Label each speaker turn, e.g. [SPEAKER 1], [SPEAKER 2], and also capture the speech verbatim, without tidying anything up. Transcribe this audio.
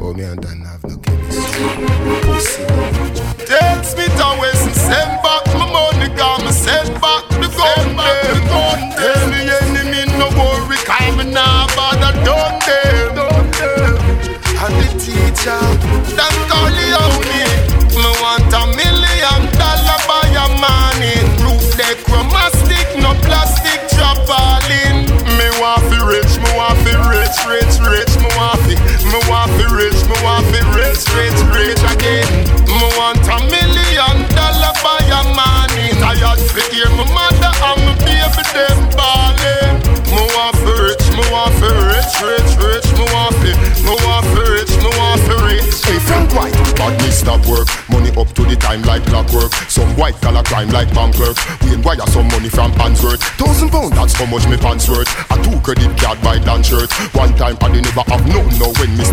[SPEAKER 1] Oh, me and Dan have no chemistry. Pussy.
[SPEAKER 2] Takes me to west and send back my money, got me send back the gun them. Tell me enemy no worry, call me now, but I done them. And the teacher, Dan Corleone, me want a million dollar by a morning. Roof deck, chromastic, no plastic, drop all in. Me want fi rich, me want fi rich, rich, rich. Me want fi, me want fi rich, me want fi rich, rich, rich again. Me want a million dollar by a morning. Tired fi hear my mother and my baby them ballin'. Me want fi rich, me want fi rich, rich, rich. Me want fi, me want fi rich, me want fi rich.
[SPEAKER 1] Hey Frank White, bad me stop work. Money up to the time like clockwork. Some white collar crime like bank clerk. We wire some money from Hansworth. Thousand pound, that's how much me pants worth. A two credit card by Dan shirt. One time I didn't never have no, no when me